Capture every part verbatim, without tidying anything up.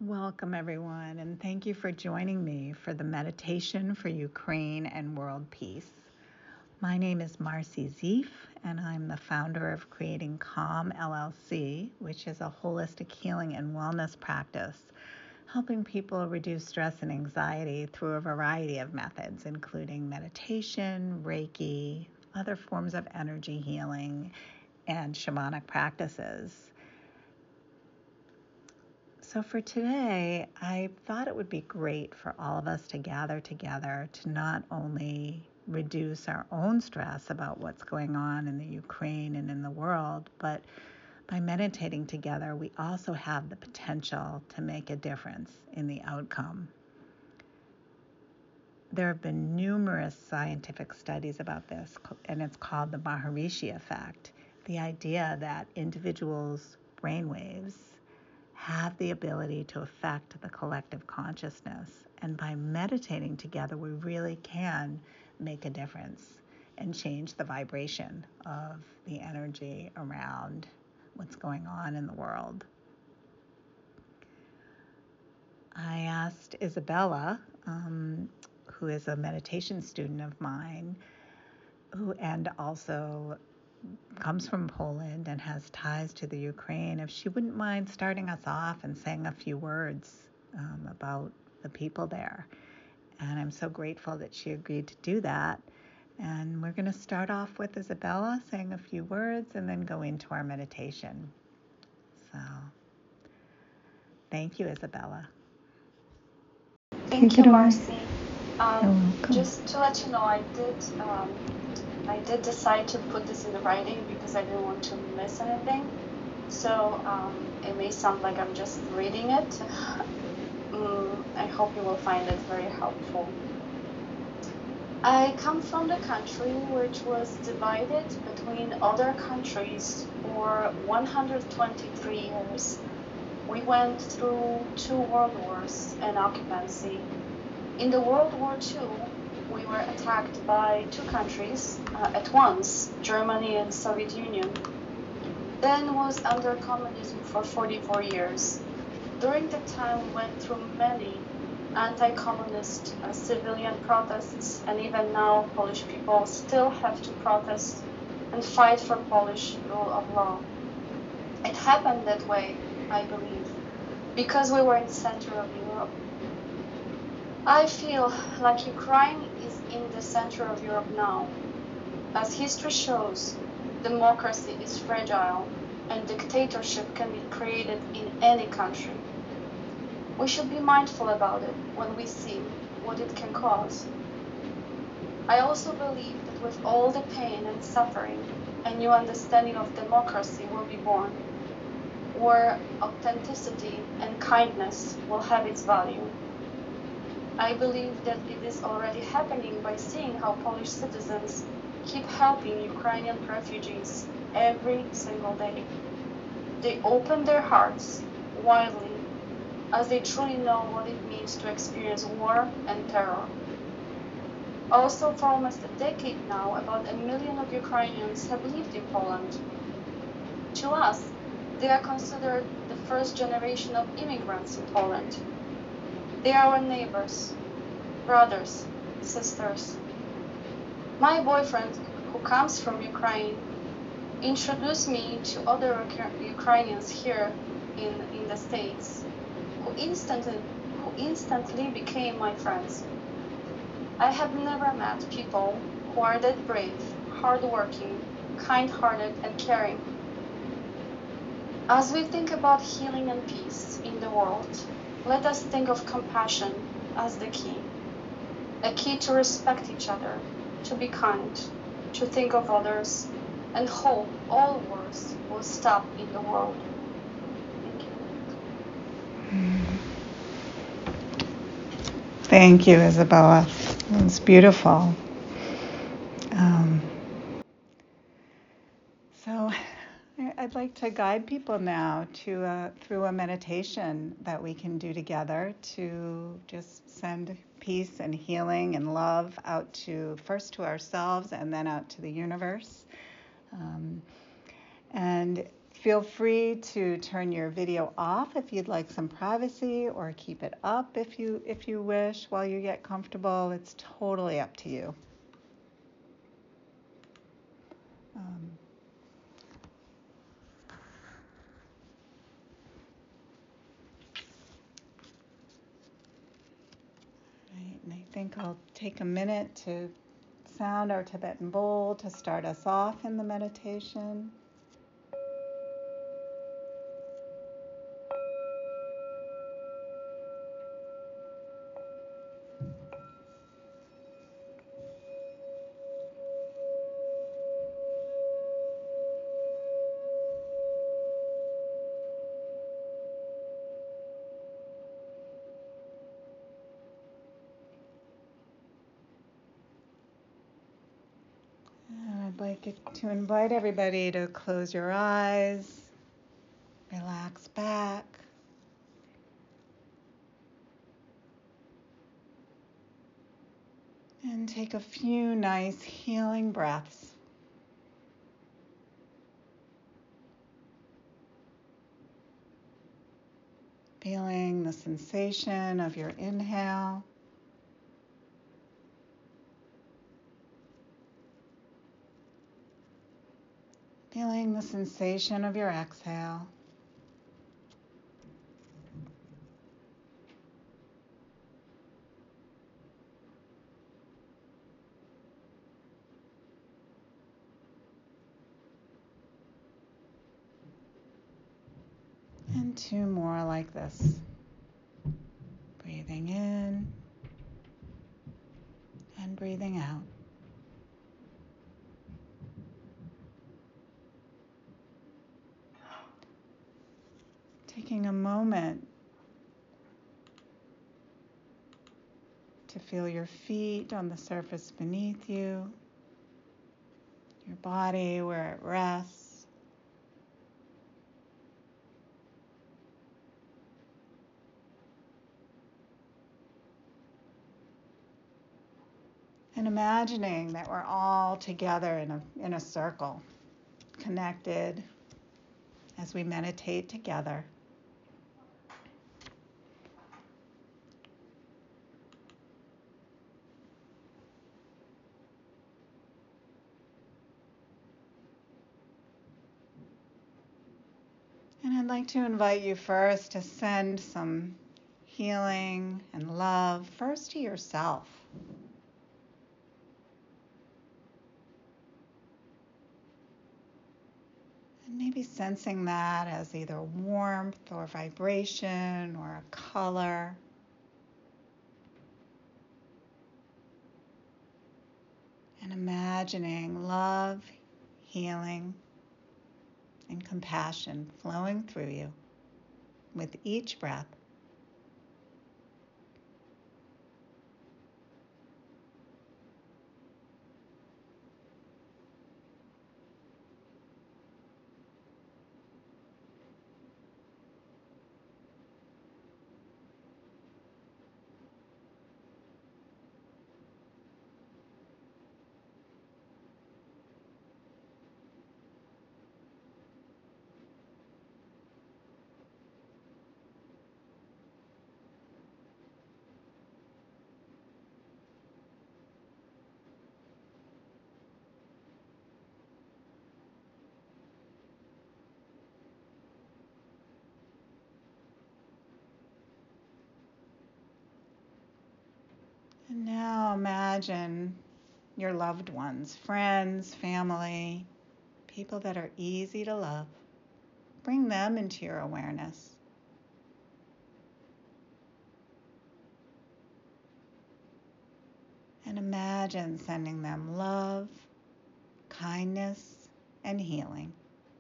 Welcome, everyone, and thank you for joining me for the Meditation for Ukraine and World Peace. My name is Marcy Zief, and I'm the founder of Creating Calm, L L C, which is a holistic healing and wellness practice, helping people reduce stress and anxiety through a variety of methods, including meditation, Reiki, other forms of energy healing, and shamanic practices. So for today, I thought it would be great for all of us to gather together to not only reduce our own stress about what's going on in the Ukraine and in the world, but by meditating together, we also have the potential to make a difference in the outcome. There have been numerous scientific studies about this, and it's called the Maharishi effect, the idea that individuals' brainwaves have the ability to affect the collective consciousness. And by meditating together, we really can make a difference and change the vibration of the energy around what's going on in the world. I asked Isabella, um, who is a meditation student of mine, who and also comes from Poland and has ties to the Ukraine, if she wouldn't mind starting us off and saying a few words um, about the people there. And I'm so grateful that she agreed to do that. And we're going to start off with Isabella saying a few words and then go into our meditation. So thank you, Isabella. Thank you, Marcy. Um, just to let you know, I did um, I did decide to put this in writing because I didn't want to miss anything. So um, it may sound like I'm just reading it. mm, I hope you will find it very helpful. I come from the country which was divided between other countries for one hundred twenty-three years. We went through two world wars and occupancy. In the World War Two, we were attacked by two countries uh, at once, Germany and Soviet Union. Then was under communism for forty-four years. During that time, we went through many anti-communist uh, civilian protests, and even now, Polish people still have to protest and fight for Polish rule of law. It happened that way, I believe, because we were in the center of Europe. I feel like Ukraine is in the center of Europe now. As history shows, democracy is fragile and dictatorship can be created in any country. We should be mindful about it when we see what it can cause. I also believe that with all the pain and suffering, a new understanding of democracy will be born, where authenticity and kindness will have its value. I believe that it is already happening by seeing how Polish citizens keep helping Ukrainian refugees every single day. They open their hearts widely as they truly know what it means to experience war and terror. Also, for almost a decade now, about a million of Ukrainians have lived in Poland. To us, they are considered the first generation of immigrants in Poland. They are our neighbors, brothers, sisters. My boyfriend, who comes from Ukraine, introduced me to other Ukrainians here in, in the States, who instantly, who instantly became my friends. I have never met people who are that brave, hardworking, kind-hearted, and caring. As we think about healing and peace in the world, let us think of compassion as the key. A key to respect each other, to be kind, to think of others, and hope all wars will stop in the world. Thank you. Thank you, Isabella. It's beautiful. Um, so I'd like to guide people now to uh, through a meditation that we can do together to just send peace and healing and love out to first to ourselves and then out to the universe. Um, and Feel free to turn your video off if you'd like some privacy, or keep it up if you if you wish while you get comfortable. It's totally up to you. Um, right, and I think I'll take a minute to sound our Tibetan bowl to start us off in the meditation. I'd like to invite everybody to close your eyes, relax back, and take a few nice healing breaths. Feeling the sensation of your inhale. Feeling the sensation of your exhale. And two more like this. Breathing in and breathing out. Taking a moment to feel your feet on the surface beneath you, your body where it rests. And imagining that we're all together in a, in a circle, connected as we meditate together. And I'd like to invite you first to send some healing and love first to yourself. And maybe sensing that as either warmth or vibration or a color. And imagining love, healing, and compassion flowing through you with each breath. And now imagine your loved ones, friends, family, people that are easy to love. Bring them into your awareness. And imagine sending them love, kindness, and healing.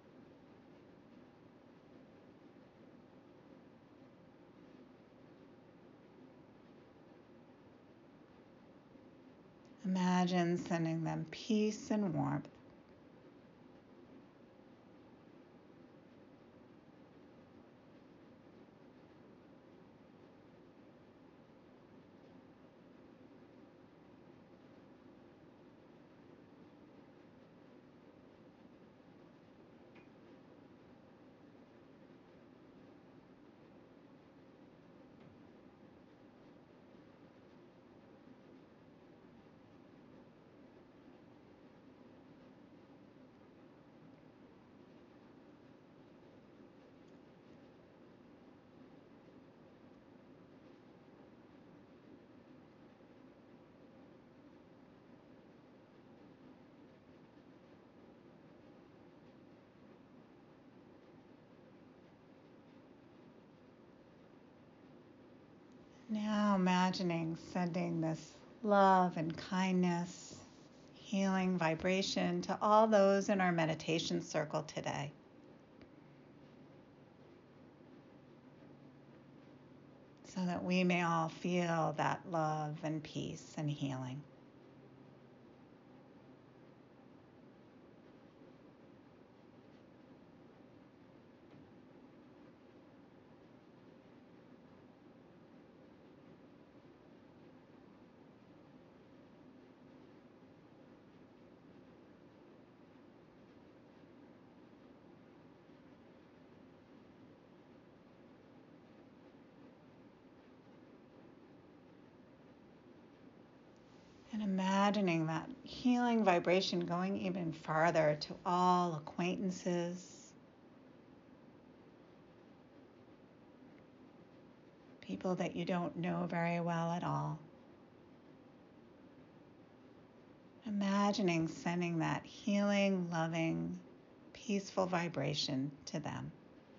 Imagine sending them peace and warmth. Now imagining sending this love and kindness, healing vibration to all those in our meditation circle today. So that we may all feel that love and peace and healing. And imagining that healing vibration going even farther to all acquaintances, people that you don't know very well at all. Imagining sending that healing, loving, peaceful vibration to them.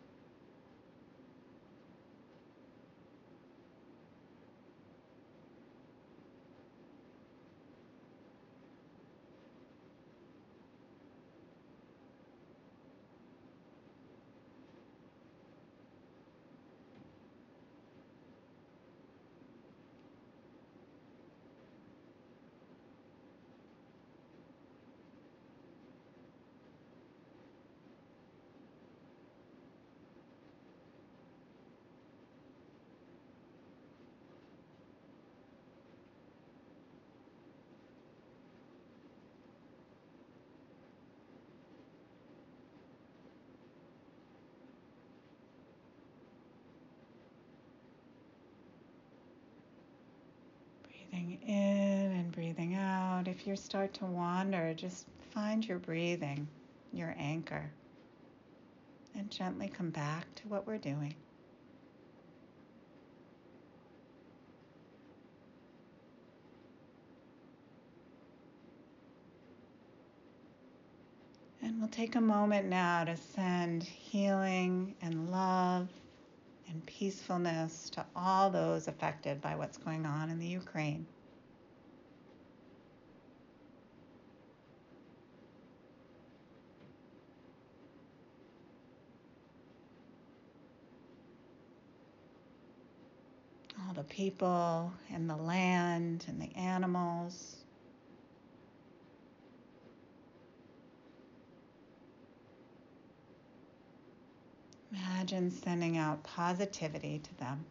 Breathing in and breathing out. If you start to wander, just find your breathing, your anchor, and gently come back to what we're doing. And we'll take a moment now to send healing and love and peacefulness to all those affected by what's going on in the Ukraine. All the people and the land and the animals. Imagine sending out positivity to them.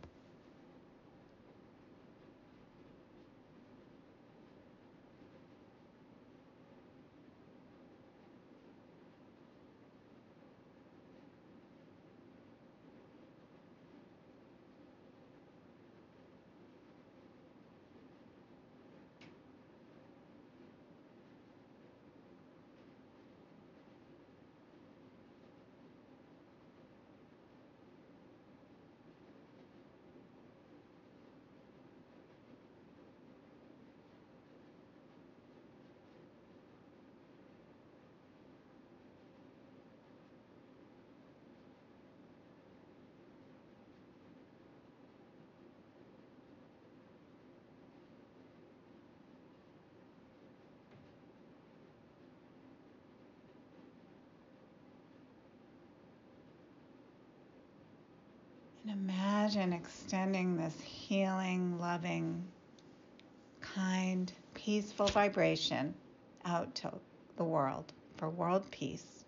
And imagine extending this healing, loving, kind, peaceful vibration out to the world for world peace.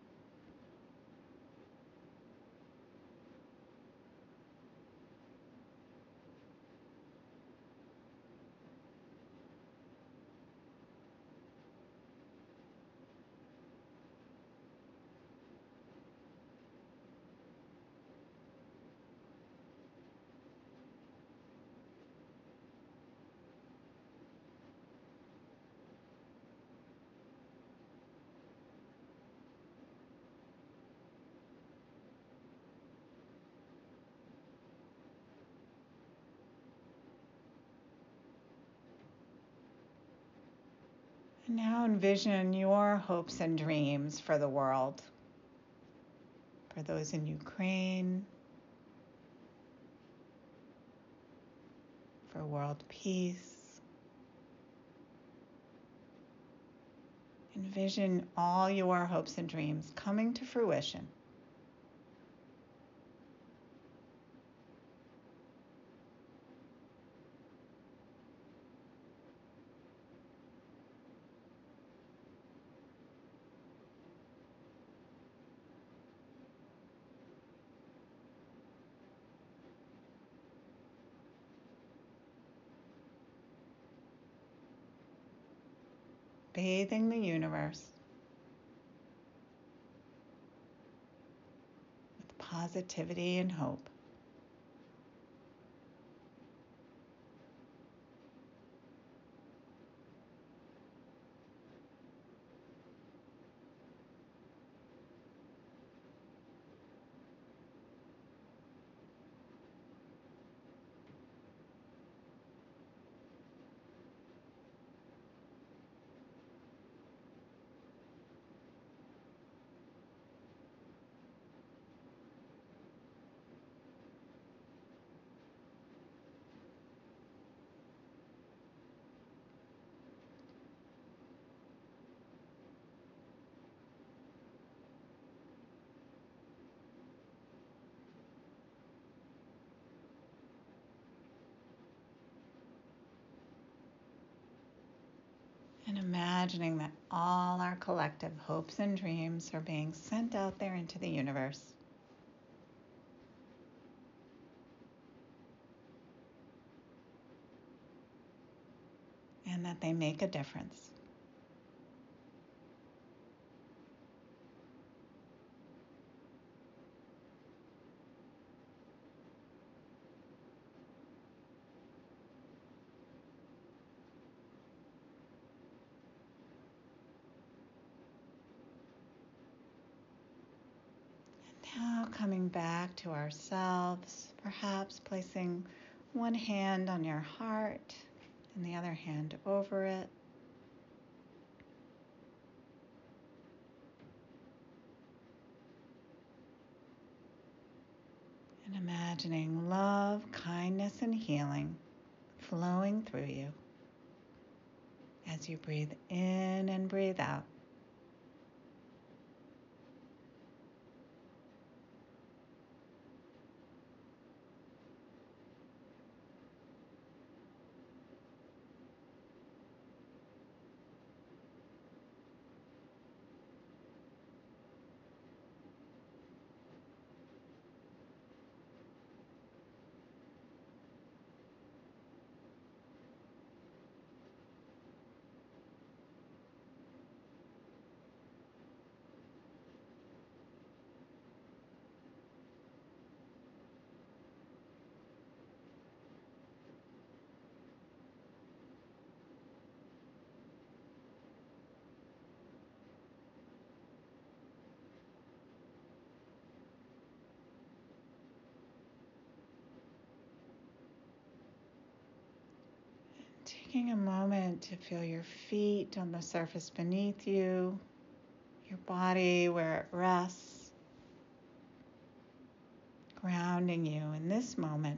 And now envision your hopes and dreams for the world, for those in Ukraine, for world peace. Envision all your hopes and dreams coming to fruition. Bathing the universe with positivity and hope. And imagining that all our collective hopes and dreams are being sent out there into the universe. And that they make a difference. Now coming back to ourselves, perhaps placing one hand on your heart and the other hand over it. And imagining love, kindness, and healing flowing through you as you breathe in and breathe out. Taking a moment to feel your feet on the surface beneath you, your body where it rests, grounding you in this moment.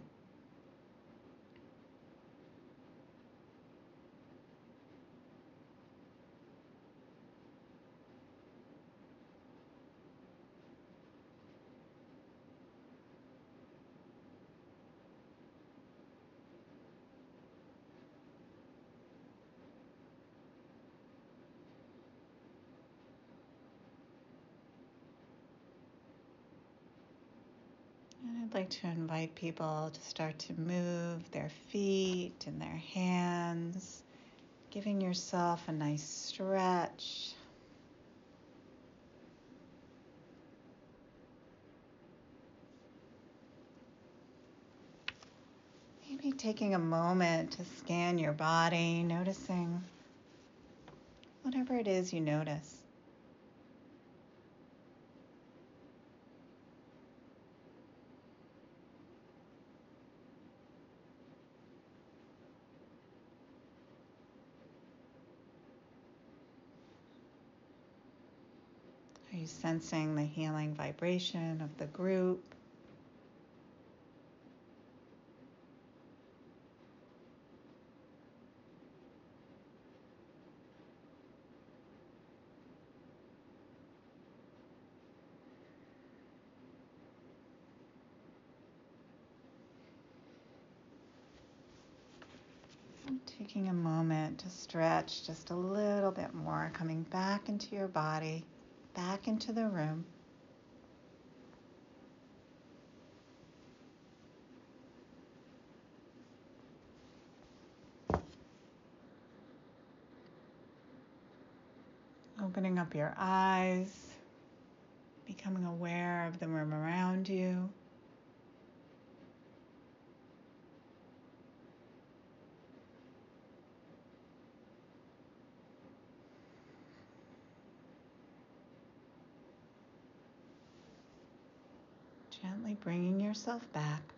And I'd like to invite people to start to move their feet and their hands, giving yourself a nice stretch. Maybe taking a moment to scan your body, noticing whatever it is you notice. Are you sensing the healing vibration of the group? Taking a moment to stretch just a little bit more, coming back into your body, back into the room. Opening up your eyes, becoming aware of the room around you. Gently bringing yourself back.